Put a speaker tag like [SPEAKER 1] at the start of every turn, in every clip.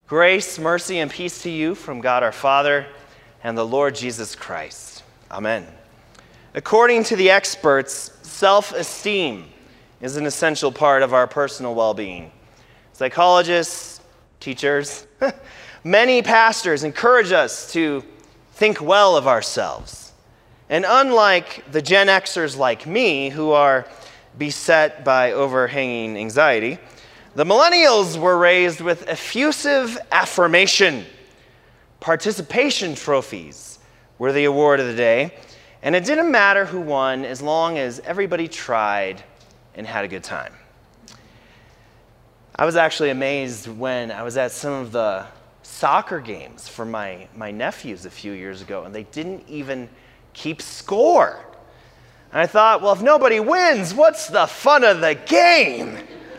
[SPEAKER 1] Grace, mercy, and peace to you from God our Father and the Lord Jesus Christ. Amen. According to the experts, self-esteem is an essential part of our personal well-being. Psychologists, teachers, many pastors encourage us to think well of ourselves. And unlike the Gen Xers like me, who are beset by overhanging anxiety, the millennials were raised with effusive affirmation. Participation trophies were the award of the day, and it didn't matter who won as long as everybody tried and had a good time. I was actually amazed when I was at some of the soccer games for my nephews a few years ago, and they didn't even keep score. And I thought, well, if nobody wins, what's the fun of the game?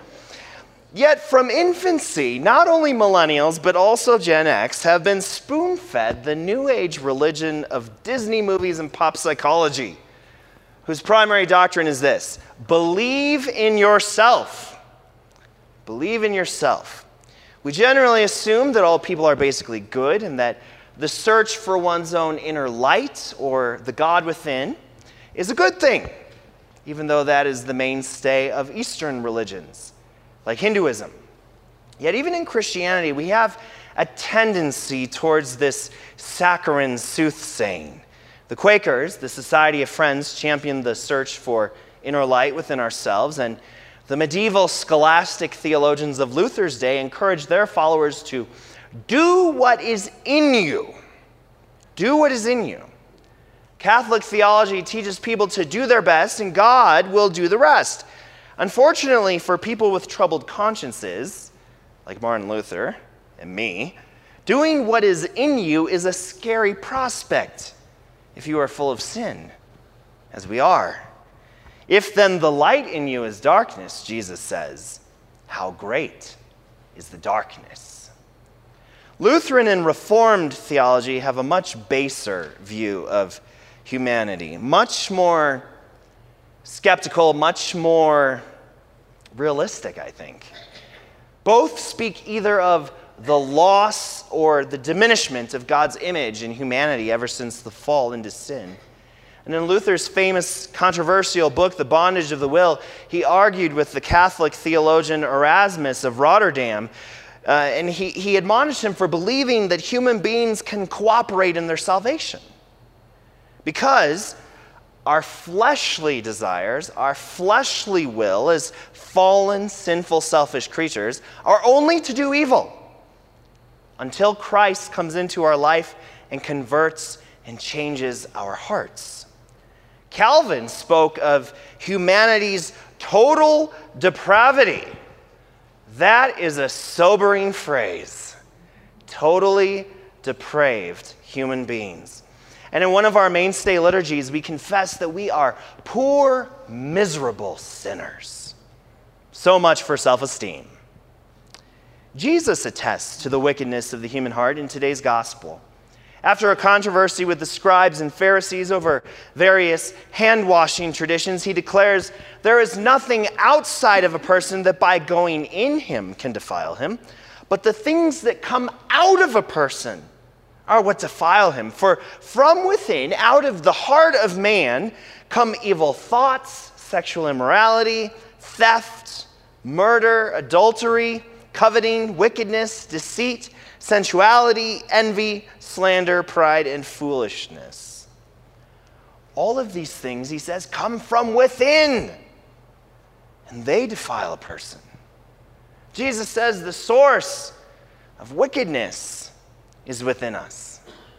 [SPEAKER 1] Yet from infancy, not only millennials, but also Gen X have been spoon-fed the new age religion of Disney movies and pop psychology, whose primary doctrine is this: believe in yourself. Believe in yourself. We generally assume that all people are basically good and that the search for one's own inner light or the God within is a good thing, even though that is the mainstay of Eastern religions, like Hinduism. Yet even in Christianity, we have a tendency towards this saccharine soothsaying. The Quakers, the Society of Friends, championed the search for inner light within ourselves, and the medieval scholastic theologians of Luther's day encouraged their followers to do what is in you. Do what is in you. Catholic theology teaches people to do their best, and God will do the rest. Unfortunately, for people with troubled consciences, like Martin Luther and me, doing what is in you is a scary prospect if you are full of sin, as we are. If then the light in you is darkness, Jesus says, how great is the darkness. Lutheran and Reformed theology have a much baser view of humanity, much more skeptical, much more realistic, I think. Both speak either of the loss or the diminishment of God's image in humanity ever since the fall into sin. And in Luther's famous controversial book, The Bondage of the Will, he argued with the Catholic theologian Erasmus of Rotterdam, and he admonished him for believing that human beings can cooperate in their salvation. Because our fleshly desires, our fleshly will as fallen, sinful, selfish creatures are only to do evil until Christ comes into our life and converts and changes our hearts. Calvin spoke of humanity's total depravity. That is a sobering phrase. Totally depraved human beings. And in one of our mainstay liturgies, we confess that we are poor, miserable sinners. So much for self-esteem. Jesus attests to the wickedness of the human heart in today's gospel. After a controversy with the scribes and Pharisees over various hand-washing traditions, he declares, there is nothing outside of a person that by going in him can defile him, but the things that come out of a person are what defile him. For from within, out of the heart of man, come evil thoughts, sexual immorality, theft, murder, adultery, coveting, wickedness, deceit, sensuality, envy, slander, pride, and foolishness. All of these things, he says, come from within, and they defile a person. Jesus says the source of wickedness is within us,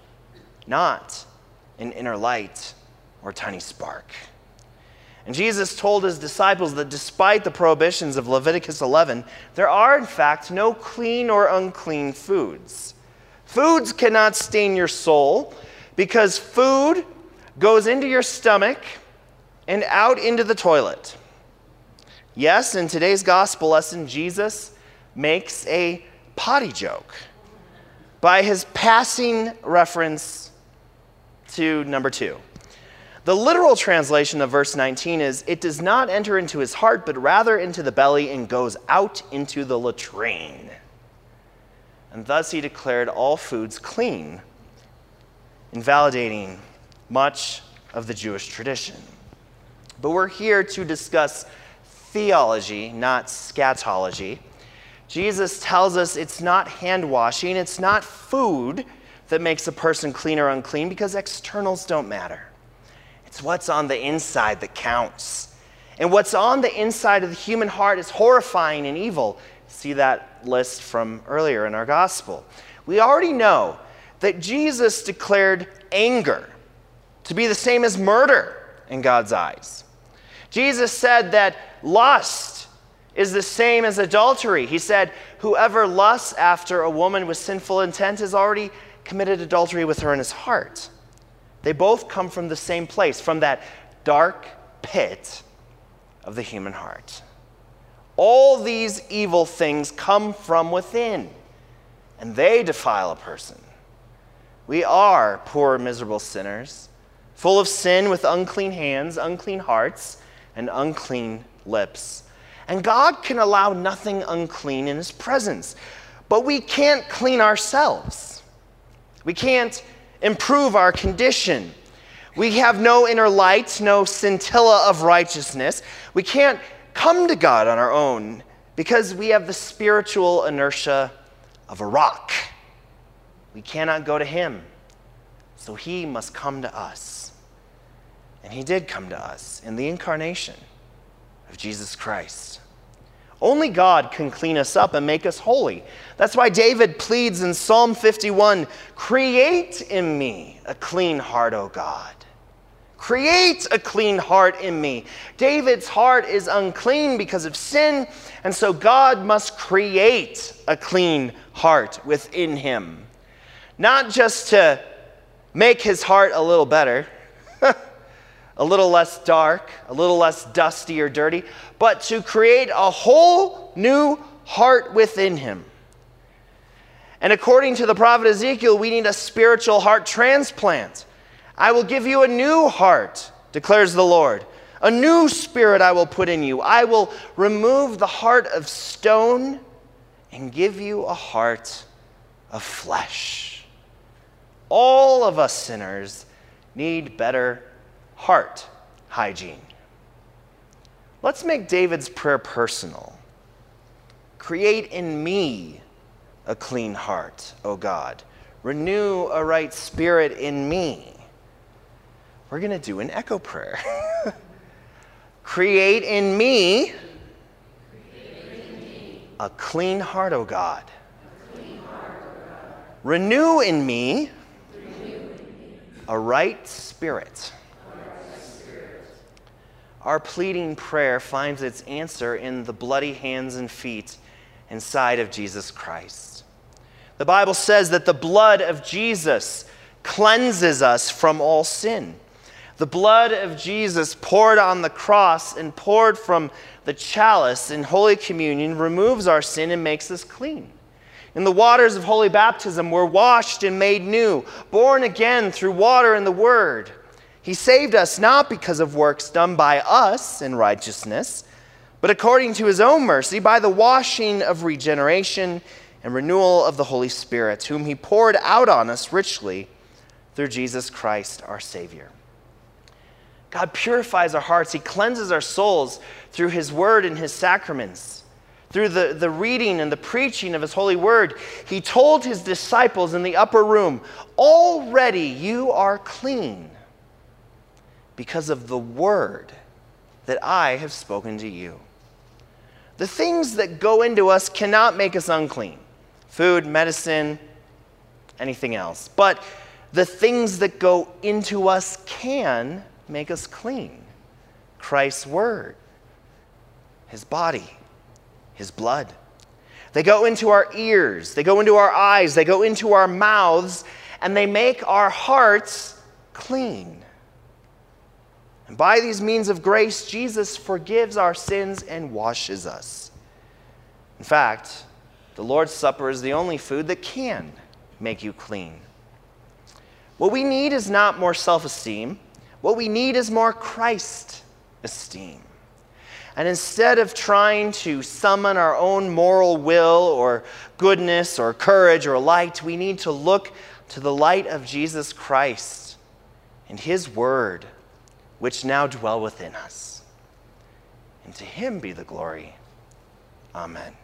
[SPEAKER 1] not an inner light or tiny spark. And Jesus told his disciples that despite the prohibitions of Leviticus 11, there are in fact no clean or unclean foods. Foods cannot stain your soul because food goes into your stomach and out into the toilet. Yes, in today's gospel lesson, Jesus makes a potty joke by his passing reference to number 2. The literal translation of verse 19 is, it does not enter into his heart, but rather into the belly and goes out into the latrine. and thus he declared all foods clean, invalidating much of the Jewish tradition. But we're here to discuss theology, not scatology. Jesus tells us it's not hand washing, it's not food that makes a person clean or unclean, because externals don't matter. It's what's on the inside that counts. And what's on the inside of the human heart is horrifying and evil. See that list from earlier in our gospel. We already know that Jesus declared anger to be the same as murder in God's eyes. Jesus said that lust is the same as adultery. He said, whoever lusts after a woman with sinful intent has already committed adultery with her in his heart. They both come from the same place, from that dark pit of the human heart. All these evil things come from within, and they defile a person. We are poor, miserable sinners, full of sin, with unclean hands, unclean hearts, and unclean lips. And God can allow nothing unclean in his presence. But we can't clean ourselves. We can't improve our condition. We have no inner light, no scintilla of righteousness. We can't come to God on our own because we have the spiritual inertia of a rock. We cannot go to him, so he must come to us. And he did come to us in the incarnation of Jesus Christ. Only God can clean us up and make us holy. That's why David pleads in Psalm 51, create in me a clean heart, O God. Create a clean heart in me. David's heart is unclean because of sin, and so God must create a clean heart within him. Not just to make his heart a little better, a little less dark, a little less dusty or dirty, but to create a whole new heart within him. And according to the prophet Ezekiel, we need a spiritual heart transplant. I will give you a new heart, declares the Lord. A new spirit I will put in you. I will remove the heart of stone and give you a heart of flesh. All of us sinners need better heart hygiene. Let's make David's prayer personal. Create in me a clean heart, O God. Renew a right spirit in me. We're going to do an echo prayer. Create in me a clean heart, O God. Renew in me a right spirit. Our pleading prayer finds its answer in the bloody hands and feet and side of Jesus Christ. The Bible says that the blood of Jesus cleanses us from all sin. The blood of Jesus poured on the cross and poured from the chalice in Holy Communion removes our sin and makes us clean. In the waters of holy baptism, we're washed and made new, born again through water and the Word. He saved us not because of works done by us in righteousness, but according to his own mercy, by the washing of regeneration and renewal of the Holy Spirit, whom he poured out on us richly through Jesus Christ our Savior. God purifies our hearts. He cleanses our souls through his word and his sacraments. Through the reading and the preaching of his holy word, he told his disciples in the upper room, already you are clean because of the word that I have spoken to you. The things that go into us cannot make us unclean. Food, medicine, anything else. But the things that go into us can make us clean. Christ's word, his body, his blood. They go into our ears, they go into our eyes, they go into our mouths, and they make our hearts clean. And by these means of grace, Jesus forgives our sins and washes us. In fact, the Lord's Supper is the only food that can make you clean. What we need is not more self-esteem. What we need is more Christ-esteem. And instead of trying to summon our own moral will or goodness or courage or light, we need to look to the light of Jesus Christ and his word, which now dwell within us. And to him be the glory. Amen.